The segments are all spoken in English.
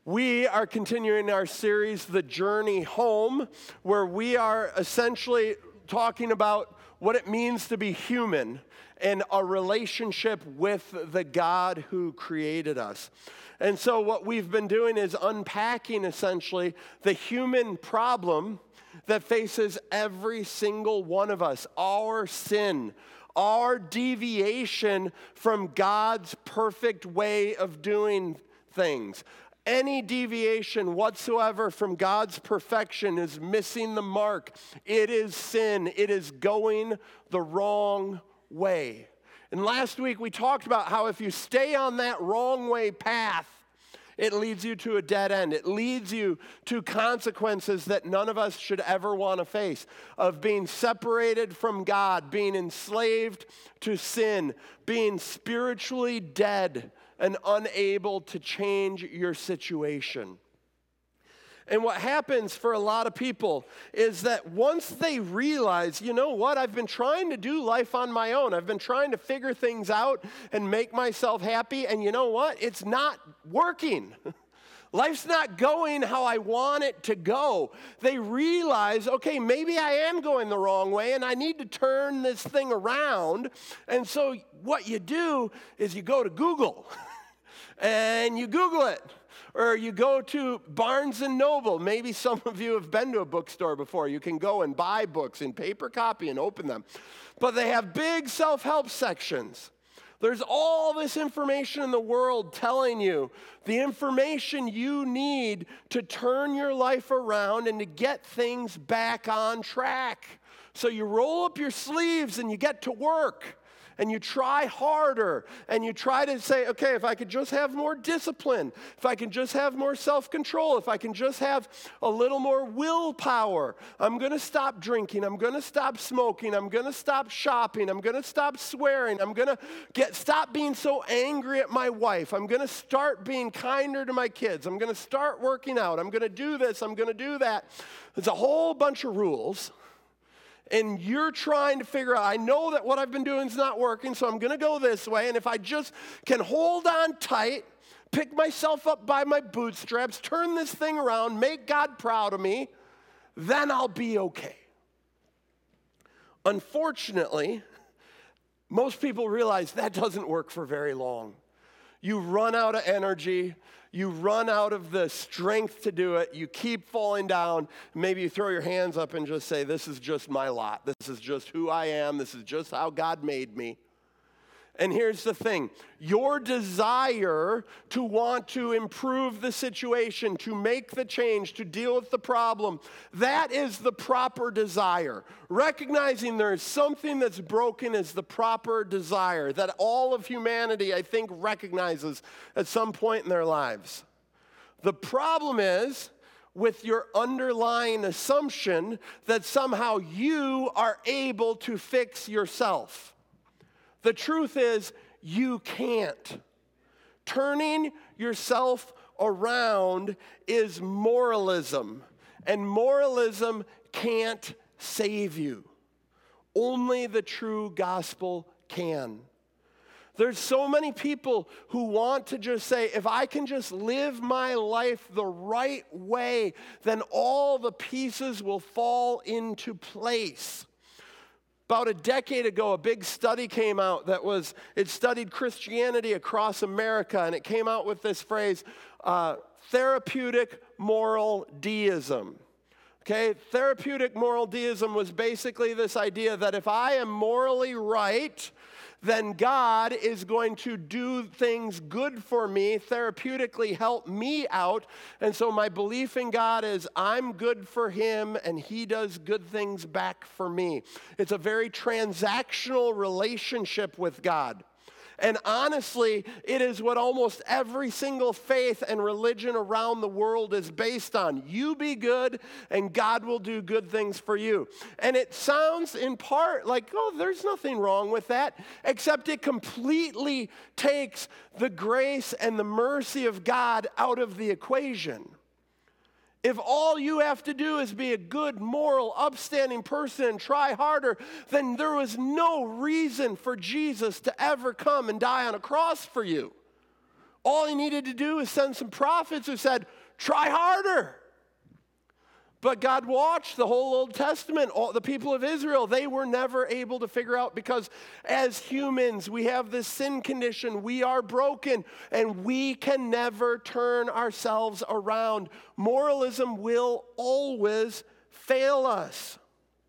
We are continuing our series, The Journey Home, where we are essentially talking about what it means to be human and our relationship with the God who created us. And so what we've been doing is unpacking essentially the human problem that faces every single one of us, our sin, our deviation from God's perfect way of doing things. Any deviation whatsoever from God's perfection is missing the mark. It is sin. It is going the wrong way. And last week we talked about how if you stay on that wrong way path, it leads you to a dead end. It leads you to consequences that none of us should ever want to face, of being separated from God, being enslaved to sin, being spiritually dead and unable to change your situation. And what happens for a lot of people is that once they realize, you know what, I've been trying to do life on my own. I've been trying to figure things out and make myself happy. And you know what? It's not working. Life's not going how I want it to go. They realize, okay, maybe I am going the wrong way and I need to turn this thing around. And so what you do is you go to Google and you Google it. Or you go to Barnes & Noble. Maybe some of you have been to a bookstore before. You can go and buy books in paper copy and open them. But they have big self-help sections. There's all this information in the world telling you the information you need to turn your life around and to get things back on track. So you roll up your sleeves and you get to work. And you try harder, and you try to say, okay, if I could just have more discipline, if I can just have more self-control, if I can just have a little more willpower, I'm going to stop drinking, I'm going to stop smoking, I'm going to stop shopping, I'm going to stop swearing, I'm going to stop being so angry at my wife, I'm going to start being kinder to my kids, I'm going to start working out, I'm going to do this, I'm going to do that. There's a whole bunch of rules. And you're trying to figure out, I know that what I've been doing is not working, so I'm going to go this way. And if I just can hold on tight, pick myself up by my bootstraps, turn this thing around, make God proud of me, then I'll be okay. Unfortunately, most people realize that doesn't work for very long. You run out of energy. You run out of the strength to do it. You keep falling down. Maybe you throw your hands up and just say, this is just my lot. This is just who I am. This is just how God made me. And here's the thing. Your desire to want to improve the situation, to make the change, to deal with the problem, that is the proper desire. Recognizing there is something that's broken is the proper desire that all of humanity, I think, recognizes at some point in their lives. The problem is with your underlying assumption that somehow you are able to fix yourself. The truth is, you can't. Turning yourself around is moralism, and moralism can't save you. Only the true gospel can. There's so many people who want to just say, if I can just live my life the right way, then all the pieces will fall into place. About a decade ago, a big study came out it studied Christianity across America, and it came out with this phrase, therapeutic moral deism. Okay, therapeutic moral deism was basically this idea that if I am morally right, then God is going to do things good for me, therapeutically help me out. And so my belief in God is I'm good for him and he does good things back for me. It's a very transactional relationship with God. And honestly, it is what almost every single faith and religion around the world is based on. You be good, and God will do good things for you. And it sounds in part like, oh, there's nothing wrong with that, except it completely takes the grace and the mercy of God out of the equation. If all you have to do is be a good, moral, upstanding person and try harder, then there was no reason for Jesus to ever come and die on a cross for you. All he needed to do is send some prophets who said, try harder. But God watched the whole Old Testament, all the people of Israel, they were never able to figure out, because as humans, we have this sin condition, we are broken, and we can never turn ourselves around. Moralism will always fail us.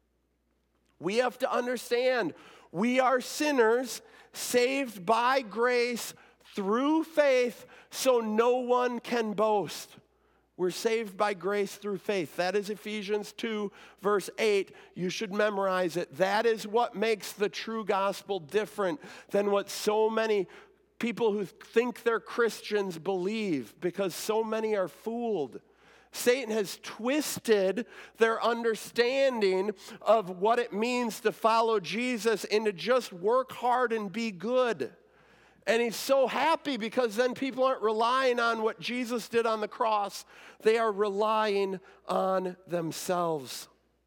We have to understand, we are sinners, saved by grace through faith, so no one can boast. We're saved by grace through faith. That is Ephesians 2, verse 8. You should memorize it. That is what makes the true gospel different than what so many people who think they're Christians believe, because so many are fooled. Satan has twisted their understanding of what it means to follow Jesus into just work hard and be good. And he's so happy because then people aren't relying on what Jesus did on the cross. They are relying on themselves.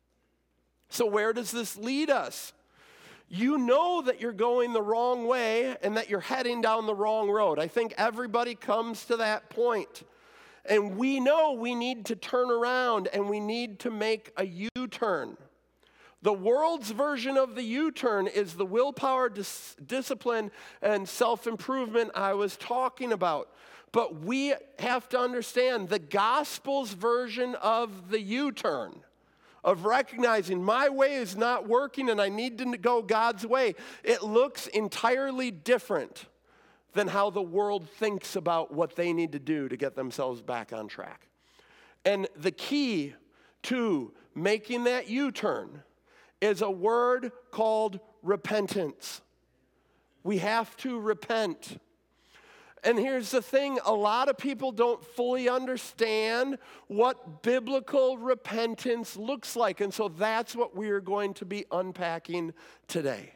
So where does this lead us? You know that you're going the wrong way and that you're heading down the wrong road. I think everybody comes to that point. And we know we need to turn around and we need to make a U-turn. The world's version of the U-turn is the willpower, discipline, and self-improvement I was talking about. But we have to understand the gospel's version of the U-turn, of recognizing my way is not working and I need to go God's way. It looks entirely different than how the world thinks about what they need to do to get themselves back on track. And the key to making that U-turn is a word called repentance. We have to repent. And here's the thing, a lot of people don't fully understand what biblical repentance looks like. And so that's what we are going to be unpacking today.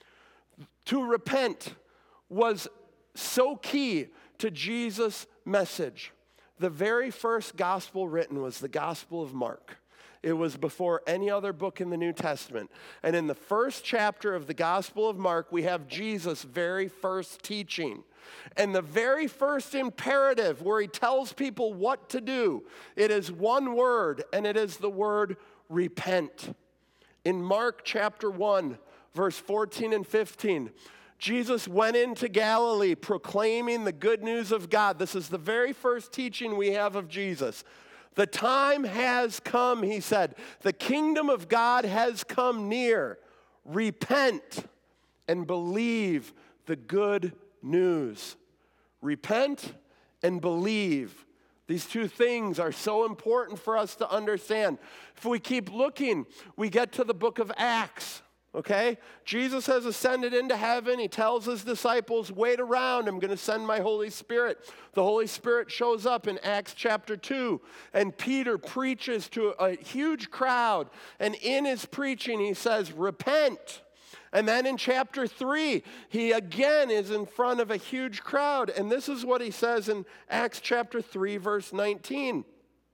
To repent was so key to Jesus' message. The very first gospel written was the Gospel of Mark. It was before any other book in the New Testament. And in the first chapter of the Gospel of Mark, we have Jesus' very first teaching. And the very first imperative where he tells people what to do, it is one word, and it is the word repent. In Mark chapter 1, verse 14 and 15, Jesus went into Galilee proclaiming the good news of God. This is the very first teaching we have of Jesus. The time has come, he said. The kingdom of God has come near. Repent and believe the good news. Repent and believe. These two things are so important for us to understand. If we keep looking, we get to the book of Acts. Okay? Jesus has ascended into heaven. He tells his disciples, wait around, I'm going to send my Holy Spirit. The Holy Spirit shows up in Acts chapter 2, and Peter preaches to a huge crowd, and in his preaching he says, repent. And then in chapter 3, he again is in front of a huge crowd, and this is what he says in Acts chapter 3, verse 19.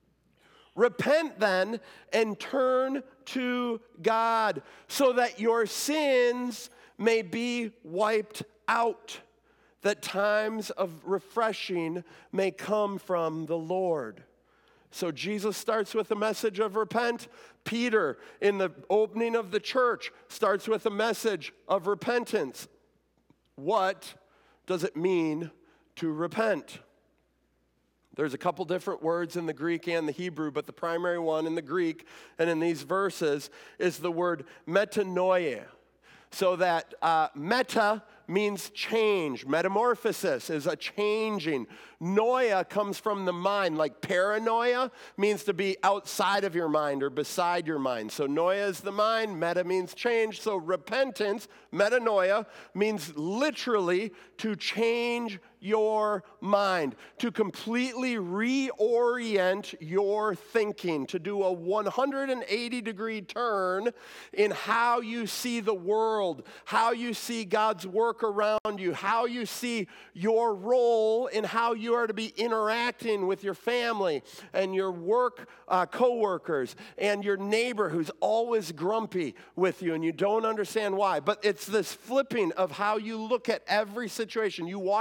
Repent then and turn to God so that your sins may be wiped out, that times of refreshing may come from the Lord. So Jesus starts with a message of repent. Peter, in the opening of the church, starts with a message of repentance. What does it mean to repent? There's a couple different words in the Greek and the Hebrew, but the primary one in the Greek and in these verses is the word metanoia. So that meta means change. Metamorphosis is a changing. Noia comes from the mind, like paranoia means to be outside of your mind or beside your mind. So noia is the mind, meta means change. So repentance, metanoia, means literally to change your mind, to completely reorient your thinking, to do a 180-degree turn in how you see the world, how you see God's work around you, how you see your role in how you are to be interacting with your family and your work co-workers and your neighbor who's always grumpy with you and you don't understand why. But it's this flipping of how you look at every situation. You watch the news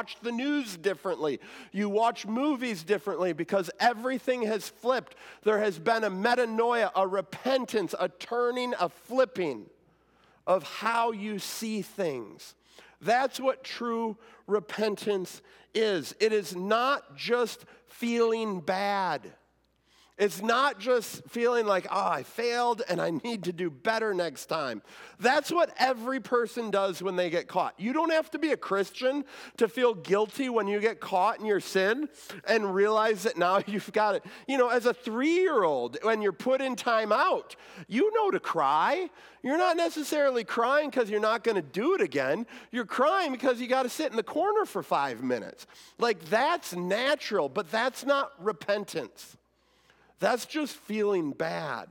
news differently. You watch movies differently because everything has flipped. There has been a metanoia, a repentance, a turning, a flipping of how you see things. That's what true repentance is. It is not just feeling bad. It's not just feeling like, oh, I failed and I need to do better next time. That's what every person does when they get caught. You don't have to be a Christian to feel guilty when you get caught in your sin and realize that now you've got it. You know, as a 3-year-old, when you're put in time out, you know to cry. You're not necessarily crying because you're not going to do it again. You're crying because you got to sit in the corner for 5 minutes. Like, that's natural, but that's not repentance. That's just feeling bad.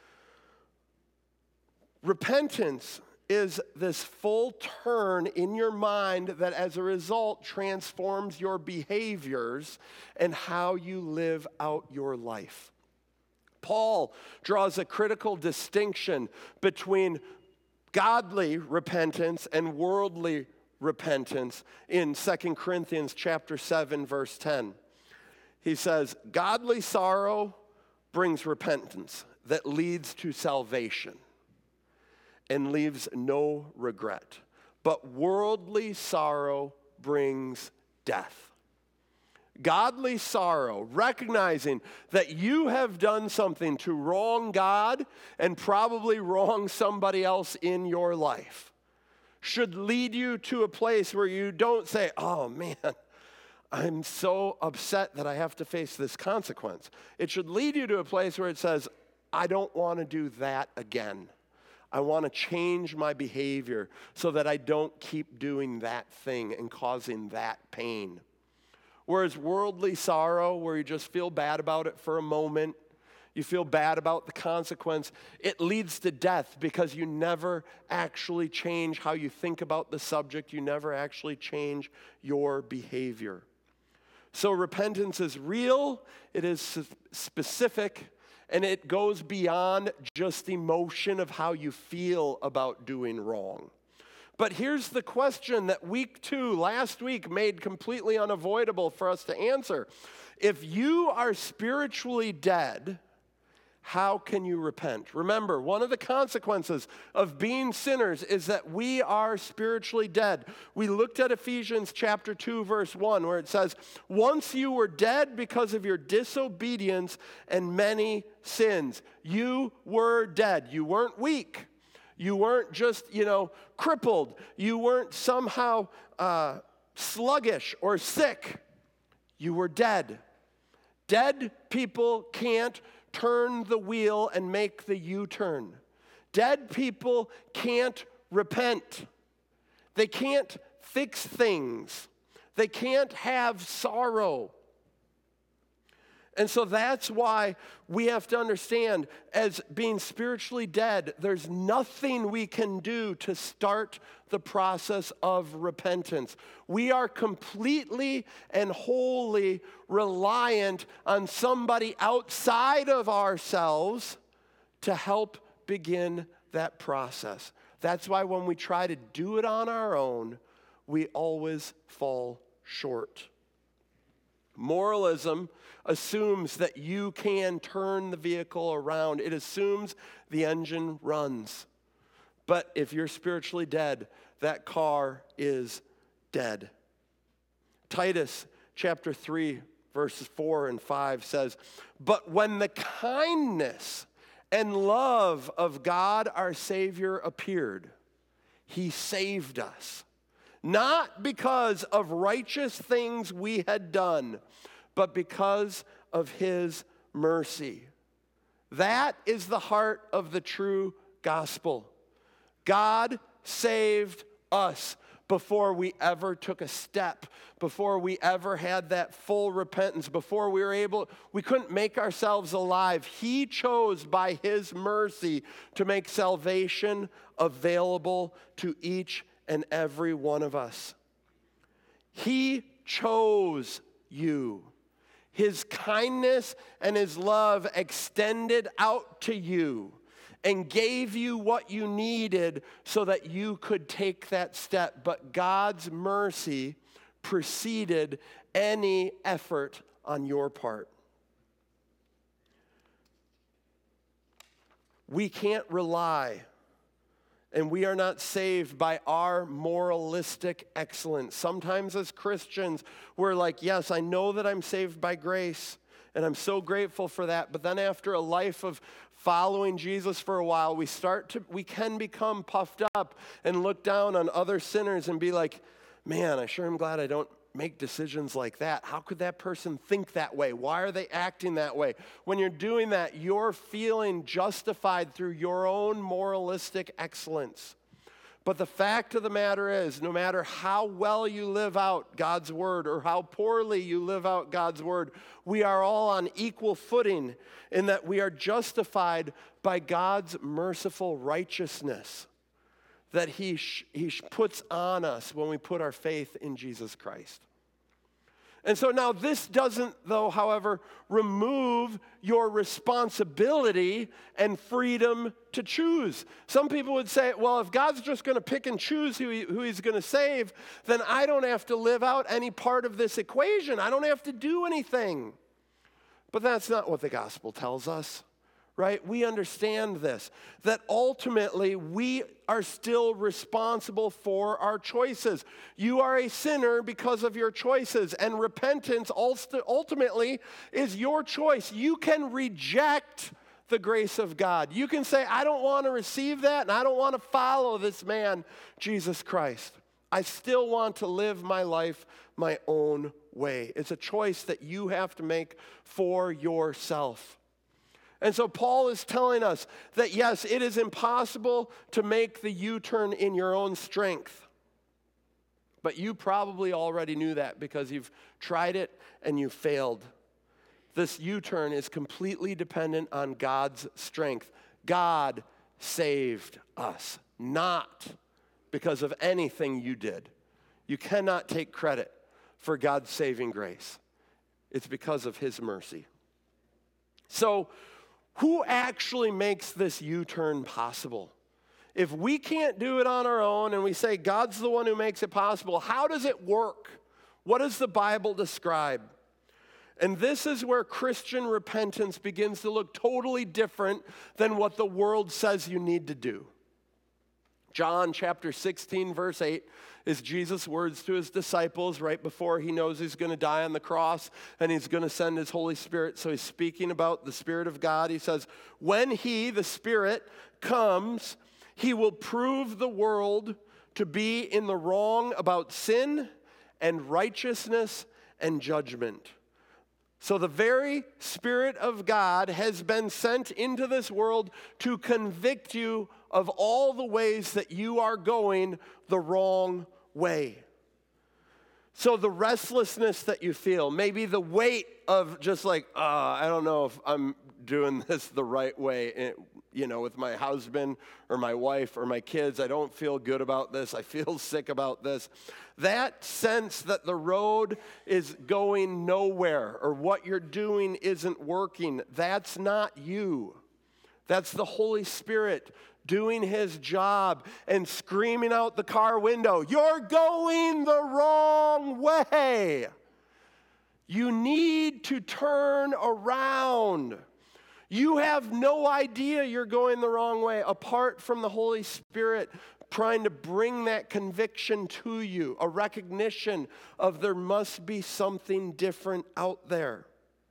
Repentance is this full turn in your mind that as a result transforms your behaviors and how you live out your life. Paul draws a critical distinction between godly repentance and worldly repentance in 2 Corinthians chapter 7, verse 10. He says, godly sorrow brings repentance that leads to salvation and leaves no regret. But worldly sorrow brings death. Godly sorrow, recognizing that you have done something to wrong God and probably wrong somebody else in your life, should lead you to a place where you don't say, oh man, I'm so upset that I have to face this consequence. It should lead you to a place where it says, I don't want to do that again. I want to change my behavior so that I don't keep doing that thing and causing that pain. Whereas worldly sorrow, where you just feel bad about it for a moment, you feel bad about the consequence, it leads to death because you never actually change how you think about the subject. You never actually change your behavior. So repentance is real, it is specific, and it goes beyond just emotion of how you feel about doing wrong. But here's the question that last week, made completely unavoidable for us to answer. If you are spiritually dead, how can you repent? Remember, one of the consequences of being sinners is that we are spiritually dead. We looked at Ephesians chapter 2, verse 1, where it says, once you were dead because of your disobedience and many sins. You were dead. You weren't weak. You weren't just, crippled. You weren't somehow sluggish or sick. You were dead. Dead people can't turn the wheel and make the U-turn. Dead people can't repent. They can't fix things. They can't have sorrow. And so that's why we have to understand, as being spiritually dead, there's nothing we can do to start the process of repentance. We are completely and wholly reliant on somebody outside of ourselves to help begin that process. That's why when we try to do it on our own, we always fall short. Moralism assumes that you can turn the vehicle around. It assumes the engine runs. But if you're spiritually dead, that car is dead. Titus chapter 3, verses 4 and 5 says, but when the kindness and love of God our Savior appeared, he saved us. Not because of righteous things we had done, but because of his mercy. That is the heart of the true gospel. God saved us before we ever took a step, before we ever had that full repentance, before we couldn't make ourselves alive. He chose by his mercy to make salvation available to each and every one of us. He chose you. His kindness and his love extended out to you and gave you what you needed so that you could take that step. But God's mercy preceded any effort on your part. We can't rely, and we are not saved by our moralistic excellence. Sometimes as Christians, we're like, yes, I know that I'm saved by grace, and I'm so grateful for that. But then after a life of following Jesus for a while, we can become puffed up and look down on other sinners and be like, man, I sure am glad I don't make decisions like that. How could that person think that way? Why are they acting that way? When you're doing that, you're feeling justified through your own moralistic excellence. But the fact of the matter is, no matter how well you live out God's word or how poorly you live out God's word, we are all on equal footing in that we are justified by God's merciful righteousness that he puts on us when we put our faith in Jesus Christ. And so now this doesn't, though, however, remove your responsibility and freedom to choose. Some people would say, well, if God's just going to pick and choose who he's going to save, then I don't have to live out any part of this equation. I don't have to do anything. But that's not what the gospel tells us. Right? We understand this, that ultimately we are still responsible for our choices. You are a sinner because of your choices, and repentance ultimately is your choice. You can reject the grace of God. You can say, I don't want to receive that, and I don't want to follow this man, Jesus Christ. I still want to live my life my own way. It's a choice that you have to make for yourself. And so Paul is telling us that, yes, it is impossible to make the U-turn in your own strength. But you probably already knew that because you've tried it and you failed. This U-turn is completely dependent on God's strength. God saved us, not because of anything you did. You cannot take credit for God's saving grace. It's because of his mercy. So, who actually makes this U-turn possible? If we can't do it on our own and we say God's the one who makes it possible, how does it work? What does the Bible describe? And this is where Christian repentance begins to look totally different than what the world says you need to do. John chapter 16, verse 8 is Jesus' words to his disciples right before he knows he's going to die on the cross and he's going to send his Holy Spirit. So he's speaking about the Spirit of God. He says, when he, the Spirit, comes, he will prove the world to be in the wrong about sin and righteousness and judgment. So the very Spirit of God has been sent into this world to convict you of all the ways that you are going the wrong way. So the restlessness that you feel, maybe the weight of just like, I don't know if I'm doing this the right way, with my husband or my wife or my kids. I don't feel good about this. I feel sick about this. That sense that the road is going nowhere or what you're doing isn't working, that's not you. That's the Holy Spirit doing his job and screaming out the car window, you're going the wrong way. You need to turn around. You have no idea you're going the wrong way apart from the Holy Spirit trying to bring that conviction to you, a recognition of there must be something different out there.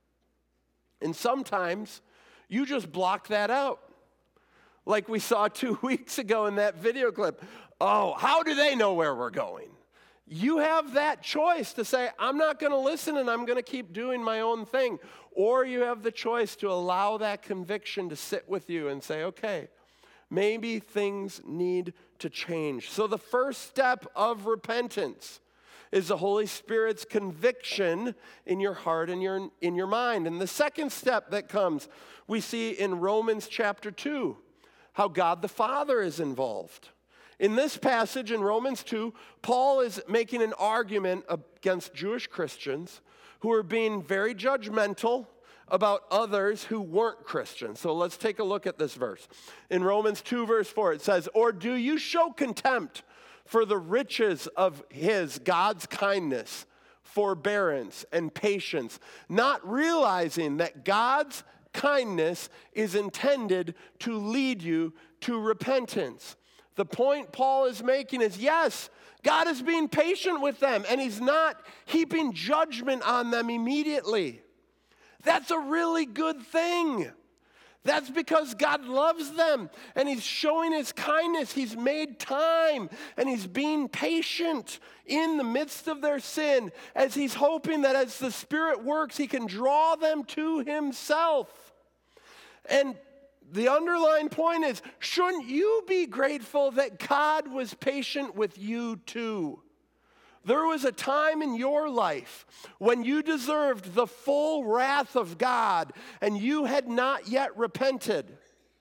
And sometimes you just block that out. Like we saw 2 weeks ago in that video clip. Oh, how do they know where we're going? You have that choice to say, I'm not going to listen and I'm going to keep doing my own thing. Or you have the choice to allow that conviction to sit with you and say, okay, maybe things need to change. So the first step of repentance is the Holy Spirit's conviction in your heart and in your mind. And the second step that comes, we see in Romans chapter 2, how God the Father is involved. In this passage in Romans 2, Paul is making an argument against Jewish Christians who are being very judgmental about others who weren't Christians. So let's take a look at this verse. In Romans 2, verse 4, it says, or do you show contempt for the riches of God's kindness, forbearance, and patience, not realizing that God's kindness is intended to lead you to repentance. The point Paul is making is, yes, God is being patient with them, and he's not heaping judgment on them immediately. That's a really good thing. That's because God loves them, and he's showing his kindness. He's made time, and he's being patient in the midst of their sin, as he's hoping that as the Spirit works, he can draw them to himself. And the underlying point is, shouldn't you be grateful that God was patient with you too? There was a time in your life when you deserved the full wrath of God and you had not yet repented.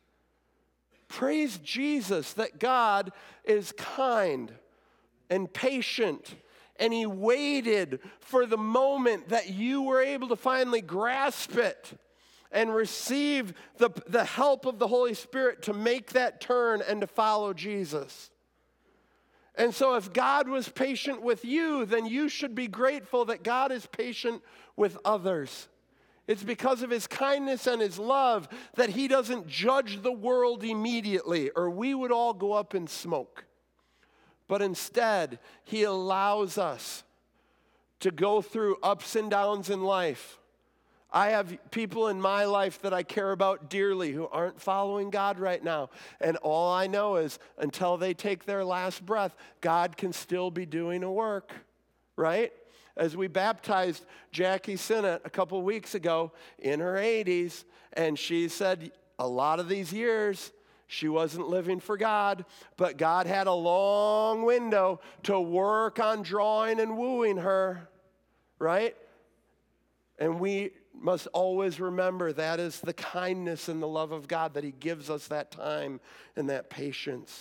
Praise Jesus that God is kind and patient, and he waited for the moment that you were able to finally grasp it and receive the help of the Holy Spirit to make that turn and to follow Jesus. And so if God was patient with you, then you should be grateful that God is patient with others. It's because of his kindness and his love that he doesn't judge the world immediately, or we would all go up in smoke. But instead, he allows us to go through ups and downs in life. I have people in my life that I care about dearly who aren't following God right now. And all I know is until they take their last breath, God can still be doing a work, right? As we baptized Jackie Sinnott a couple weeks ago in her 80s, and she said a lot of these years she wasn't living for God, but God had a long window to work on drawing and wooing her, right? And we must always remember that is the kindness and the love of God, that he gives us that time and that patience.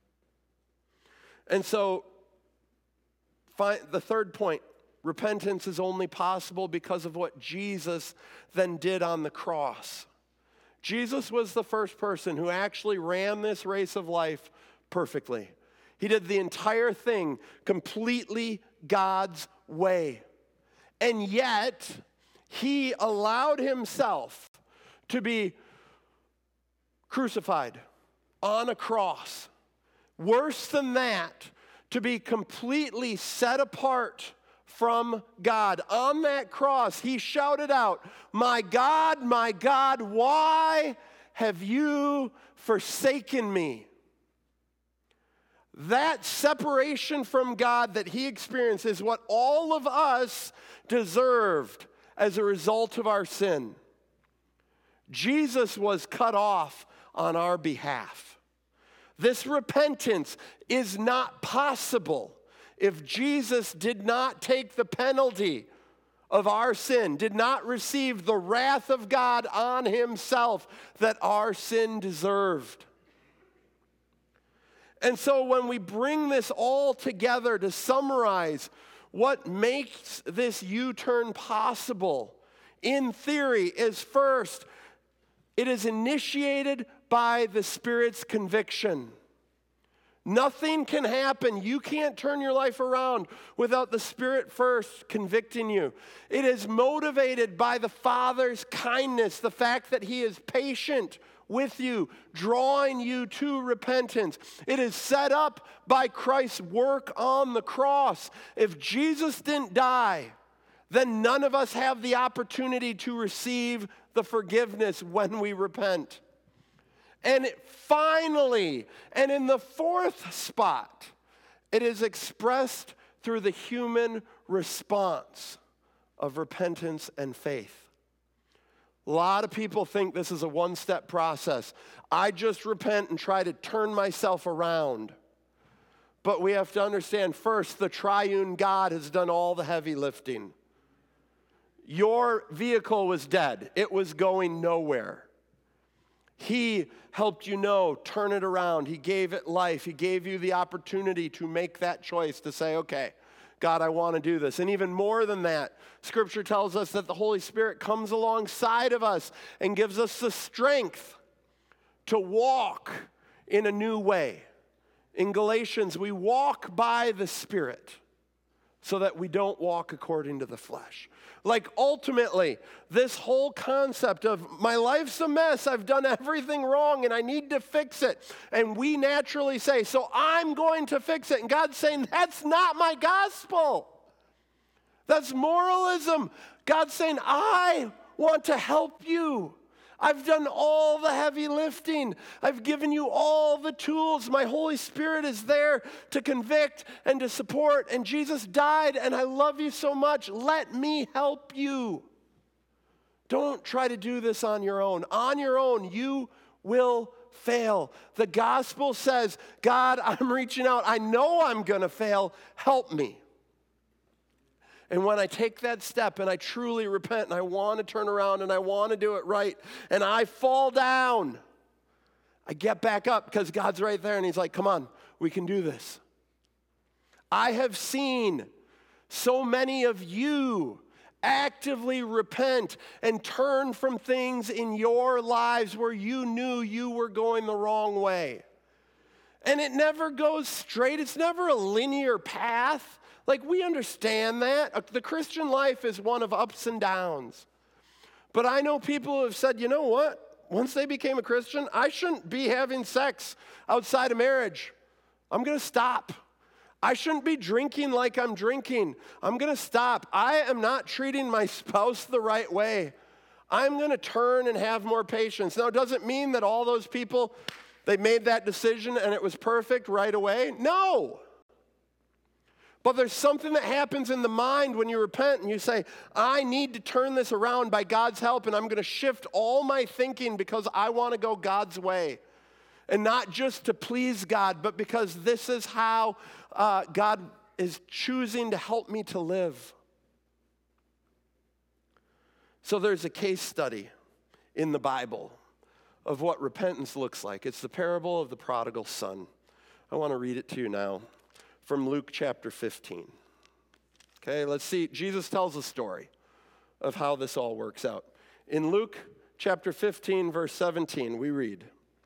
And so, the third point, repentance is only possible because of what Jesus then did on the cross. Jesus was the first person who actually ran this race of life perfectly. He did the entire thing completely God's way. And yet, he allowed himself to be crucified on a cross. Worse than that, to be completely set apart from God. On that cross, he shouted out, my God, why have you forsaken me?" That separation from God that he experienced is what all of us deserved as a result of our sin. Jesus was cut off on our behalf. This repentance is not possible if Jesus did not take the penalty of our sin, did not receive the wrath of God on himself that our sin deserved. And so when we bring this all together to summarize what makes this U-turn possible, in theory, is first, it is initiated by the Spirit's conviction. Nothing can happen. You can't turn your life around without the Spirit first convicting you. It is motivated by the Father's kindness, the fact that he is patient with you, drawing you to repentance. It is set up by Christ's work on the cross. If Jesus didn't die, then none of us have the opportunity to receive the forgiveness when we repent. And finally, and in the fourth spot, it is expressed through the human response of repentance and faith. A lot of people think this is a one-step process. I just repent and try to turn myself around. But we have to understand first, the triune God has done all the heavy lifting. Your vehicle was dead. It was going nowhere. He helped you turn it around. He gave it life. He gave you the opportunity to make that choice to say, okay, God, I want to do this. And even more than that, Scripture tells us that the Holy Spirit comes alongside of us and gives us the strength to walk in a new way. In Galatians, we walk by the Spirit. so that we don't walk according to the flesh. Like ultimately, this whole concept of my life's a mess, I've done everything wrong and I need to fix it. And we naturally say, so I'm going to fix it. And God's saying, that's not my gospel. That's moralism. God's saying, I want to help you. I've done all the heavy lifting. I've given you all the tools. My Holy Spirit is there to convict and to support. And Jesus died, and I love you so much. Let me help you. Don't try to do this on your own. On your own, you will fail. The gospel says, God, I'm reaching out. I know I'm going to fail. Help me. And when I take that step and I truly repent and I want to turn around and I want to do it right and I fall down, I get back up because God's right there and he's like, come on, we can do this. I have seen so many of you actively repent and turn from things in your lives where you knew you were going the wrong way. And it never goes straight. It's never a linear path. Like, we understand that. The Christian life is one of ups and downs. But I know people who have said, you know what? Once they became a Christian, I shouldn't be having sex outside of marriage. I'm going to stop. I shouldn't be drinking like I'm drinking. I'm going to stop. I am not treating my spouse the right way. I'm going to turn and have more patience. Now, it doesn't mean that all those people, they made that decision and it was perfect right away. No. But there's something that happens in the mind when you repent and you say, I need to turn this around by God's help, and I'm going to shift all my thinking because I want to go God's way. And not just to please God, but because this is how God is choosing to help me to live. So there's a case study in the Bible of what repentance looks like. It's the parable of the prodigal son. I want to read it to you now. From Luke chapter 15. Okay, let's see. Jesus tells a story of how this all works out. In Luke chapter 15, verse 17, we read,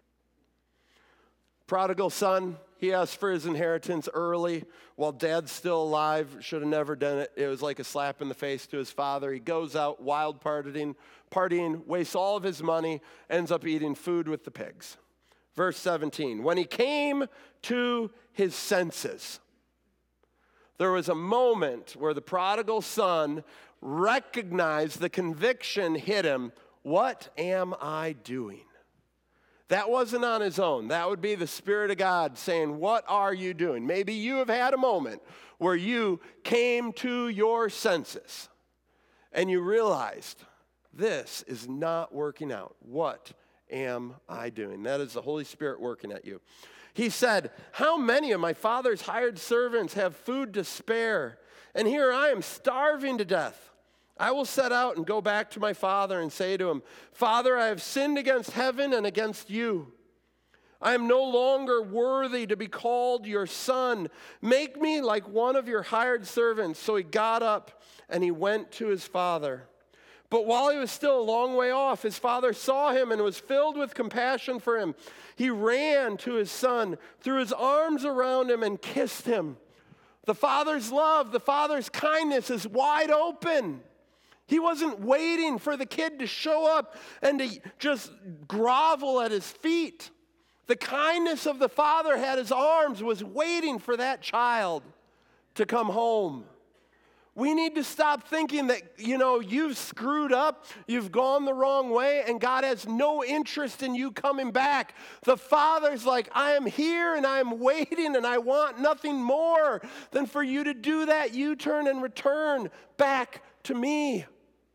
prodigal son, he asked for his inheritance early while dad's still alive. Should have never done it. It was like a slap in the face to his father. He goes out wild partying, wastes all of his money, ends up eating food with the pigs. Verse 17, when he came to his senses, there was a moment where the prodigal son recognized the conviction hit him. What am I doing? That wasn't on his own. That would be the Spirit of God saying, what are you doing? Maybe you have had a moment where you came to your senses and you realized, this is not working out. What am I doing? That is the Holy Spirit working at you. He said, how many of my father's hired servants have food to spare? And here I am starving to death. I will set out and go back to my father and say to him, Father, I have sinned against heaven and against you. I am no longer worthy to be called your son. Make me like one of your hired servants. So he got up and he went to his father. But while he was still a long way off, his father saw him and was filled with compassion for him. He ran to his son, threw his arms around him, and kissed him. The father's love, the father's kindness is wide open. He wasn't waiting for the kid to show up and to just grovel at his feet. The kindness of the father had his arms, was waiting for that child to come home. We need to stop thinking that, you've screwed up, you've gone the wrong way, and God has no interest in you coming back. The Father's like, I am here and I am waiting and I want nothing more than for you to do that U-turn and return back to me.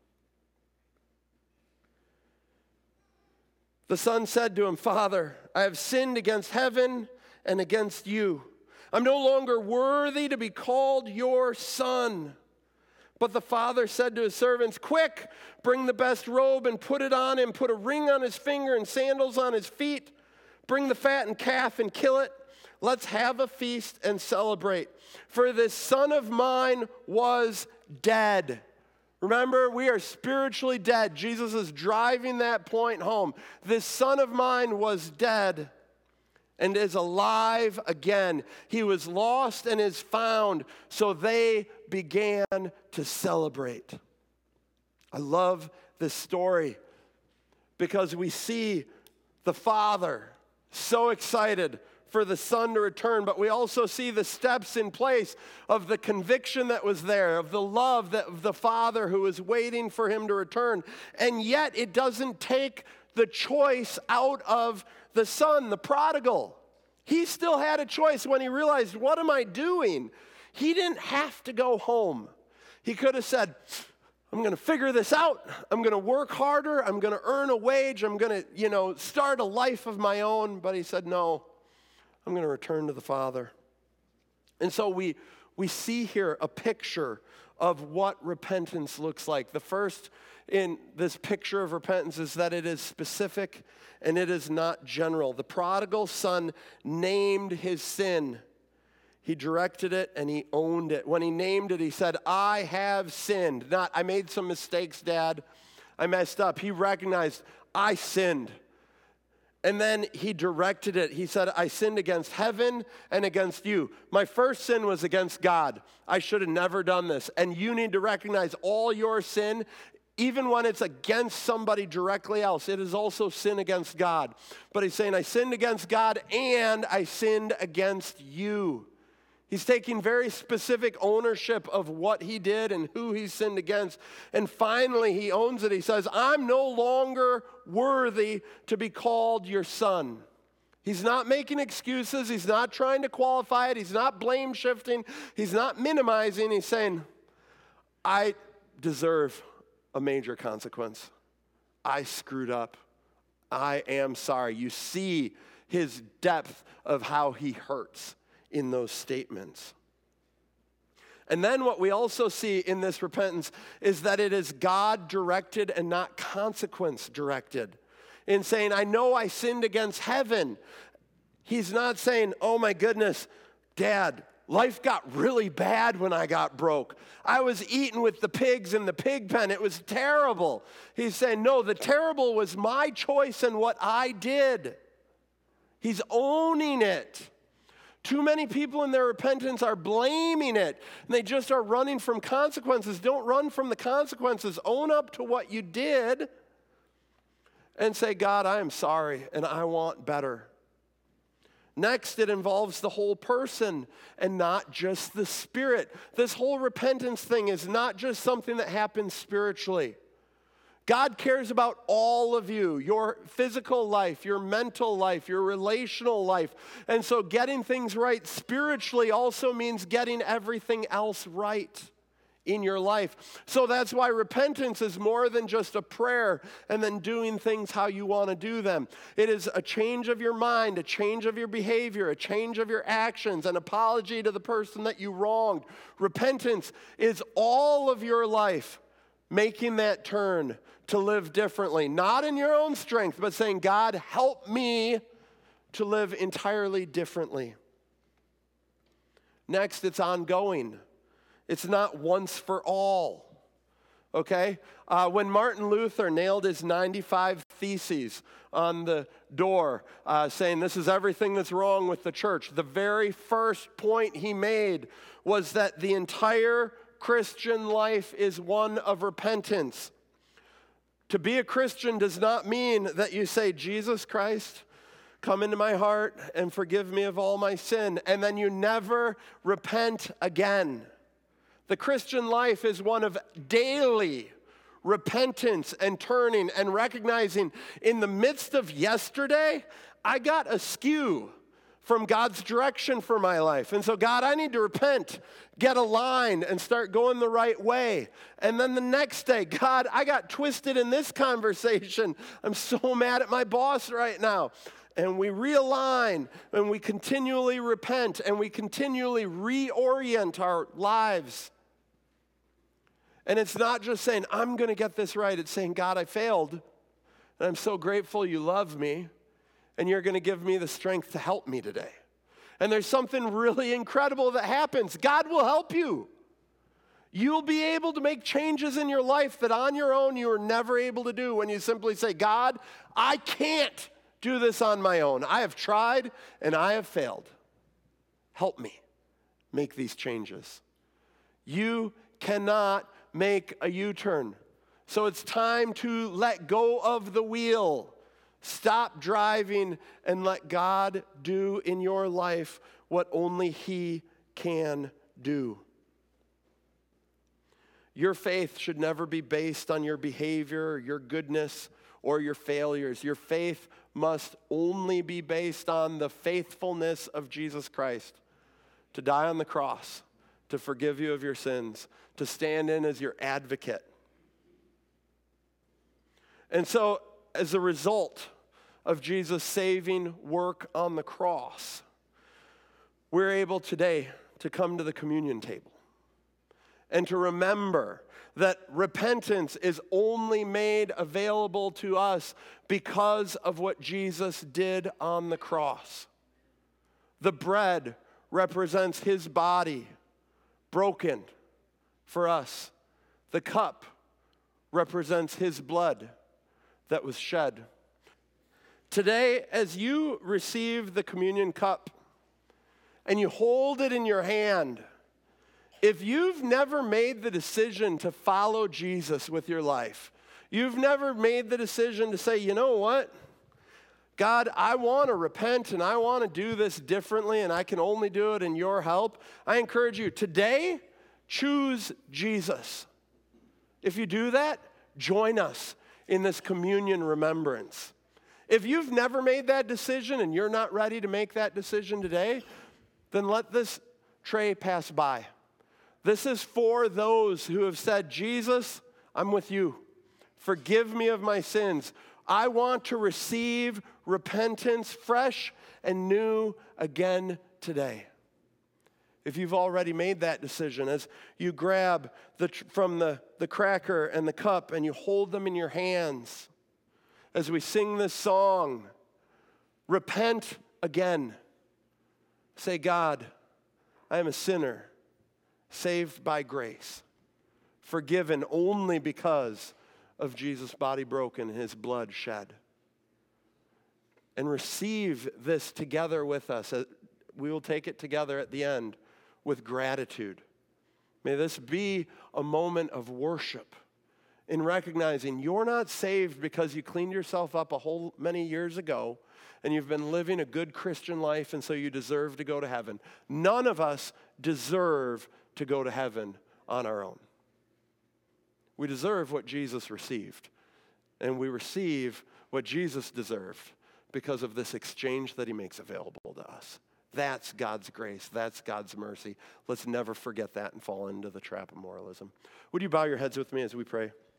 The son said to him, Father, I have sinned against heaven and against you. I'm no longer worthy to be called your son. But the father said to his servants, quick, bring the best robe and put it on him. Put a ring on his finger and sandals on his feet. Bring the fattened calf and kill it. Let's have a feast and celebrate. For this son of mine was dead. Remember, we are spiritually dead. Jesus is driving that point home. This son of mine was dead and is alive again. He was lost and is found. So they began to celebrate. I love this story because we see the Father so excited for the Son to return, but we also see the steps in place of the conviction that was there, of the love of the Father who was waiting for him to return. And yet it doesn't take the choice out of the son, the prodigal. He still had a choice when he realized, what am I doing? He didn't have to go home. He could have said, I'm going to figure this out. I'm going to work harder. I'm going to earn a wage. I'm going to, start a life of my own. But he said, no, I'm going to return to the Father. And so we see here a picture of what repentance looks like. The first in this picture of repentance is that it is specific and it is not general. The prodigal son named his sin. He directed it and he owned it. When he named it, he said, I have sinned. Not, I made some mistakes, Dad. I messed up. He recognized, I sinned. And then he directed it. He said, I sinned against heaven and against you. My first sin was against God. I should have never done this. And you need to recognize all your sin, even when it's against somebody directly else. It is also sin against God. But he's saying, I sinned against God and I sinned against you. He's taking very specific ownership of what he did and who he sinned against. And finally, he owns it. He says, I'm no longer worthy to be called your son. He's not making excuses. He's not trying to qualify it. He's not blame shifting. He's not minimizing. He's saying, I deserve a major consequence. I screwed up. I am sorry. You see his depth of how he hurts in those statements. And then what we also see in this repentance is that it is God-directed and not consequence-directed. In saying, I know I sinned against heaven. He's not saying, oh my goodness, Dad, life got really bad when I got broke. I was eating with the pigs in the pig pen. It was terrible. He's saying, no, the terrible was my choice and what I did. He's owning it. Too many people in their repentance are blaming it, and they just are running from consequences. Don't run from the consequences. Own up to what you did and say, God, I am sorry, and I want better. Next, it involves the whole person and not just the spirit. This whole repentance thing is not just something that happens spiritually. God cares about all of you, your physical life, your mental life, your relational life. And so getting things right spiritually also means getting everything else right in your life. So that's why repentance is more than just a prayer and then doing things how you want to do them. It is a change of your mind, a change of your behavior, a change of your actions, an apology to the person that you wronged. Repentance is all of your life making that turn to live differently, not in your own strength, but saying, God, help me to live entirely differently. Next, it's ongoing. It's not once for all, okay? When Martin Luther nailed his 95 Theses on the door, saying this is everything that's wrong with the church, the very first point he made was that the entire Christian life is one of repentance. To be a Christian does not mean that you say, Jesus Christ, come into my heart and forgive me of all my sin, and then you never repent again. The Christian life is one of daily repentance and turning and recognizing in the midst of yesterday, I got askew from God's direction for my life. And so, God, I need to repent, get aligned, and start going the right way. And then the next day, God, I got twisted in this conversation. I'm so mad at my boss right now. And we realign, and we continually repent, and we continually reorient our lives. And it's not just saying, I'm going to get this right. It's saying, God, I failed, and I'm so grateful you love me. And you're going to give me the strength to help me today. And there's something really incredible that happens. God will help you. You'll be able to make changes in your life that on your own you were never able to do when you simply say, God, I can't do this on my own. I have tried and I have failed. Help me make these changes. You cannot make a U-turn. So it's time to let go of the wheel. Stop driving and let God do in your life what only He can do. Your faith should never be based on your behavior, your goodness, or your failures. Your faith must only be based on the faithfulness of Jesus Christ to die on the cross, to forgive you of your sins, to stand in as your advocate. And so, as a result of Jesus' saving work on the cross, we're able today to come to the communion table and to remember that repentance is only made available to us because of what Jesus did on the cross. The bread represents His body broken for us. The cup represents His blood that was shed. Today, as you receive the communion cup and you hold it in your hand, if you've never made the decision to follow Jesus with your life, you've never made the decision to say, you know what? God, I want to repent and I want to do this differently and I can only do it in your help. I encourage you, today, choose Jesus. If you do that, join us in this communion remembrance. If you've never made that decision and you're not ready to make that decision today, then let this tray pass by. This is for those who have said, Jesus, I'm with you. Forgive me of my sins. I want to receive repentance fresh and new again today. If you've already made that decision, as you grab from the cracker and the cup and you hold them in your hands, as we sing this song, repent again. Say, God, I am a sinner, saved by grace, forgiven only because of Jesus' body broken and His blood shed. And receive this together with us. We will take it together at the end with gratitude. May this be a moment of worship in recognizing you're not saved because you cleaned yourself up a whole many years ago and you've been living a good Christian life and so you deserve to go to heaven. None of us deserve to go to heaven on our own. We deserve what Jesus received, and we receive what Jesus deserved because of this exchange that He makes available to us. That's God's grace. That's God's mercy. Let's never forget that and fall into the trap of moralism. Would you bow your heads with me as we pray?